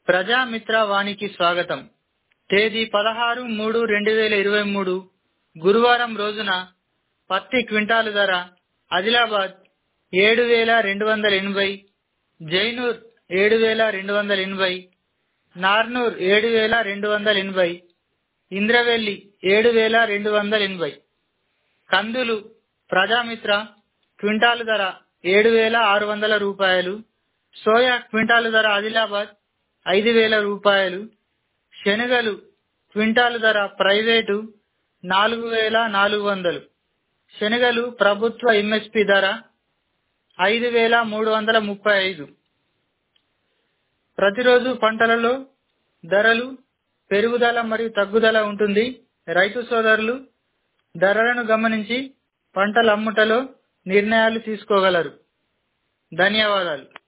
ప్రజామిత్ర వానికి స్వాగతం. తేదీ 16/3/2023 గురువారం రోజున పత్తి క్వింటాలు ధర ఆదిలాబాద్ 7,280, జైనూర్ 7,280, నార్నూర్ 7,280, ఇంద్రవెల్లి 7,280. కందులు ప్రజామిత్ర క్వింటాలు ధర 7,600 రూపాయలు. సోయా క్వింటాలు ధర ఆదిలాబాద్ 5,000 రూపాయలు. శనగలు క్వింటాలు ధర ప్రైవేటు 4,400. శనగలు ప్రభుత్వ ఎంఎస్పి ధర 5,335. ప్రతిరోజు పంటలలో ధరలు పెరుగుదల మరియు తగ్గుదల ఉంటుంది. రైతు సోదరులు ధరలను గమనించి పంటల అమ్ముటలో నిర్ణయాలు తీసుకోగలరు. ధన్యవాదాలు.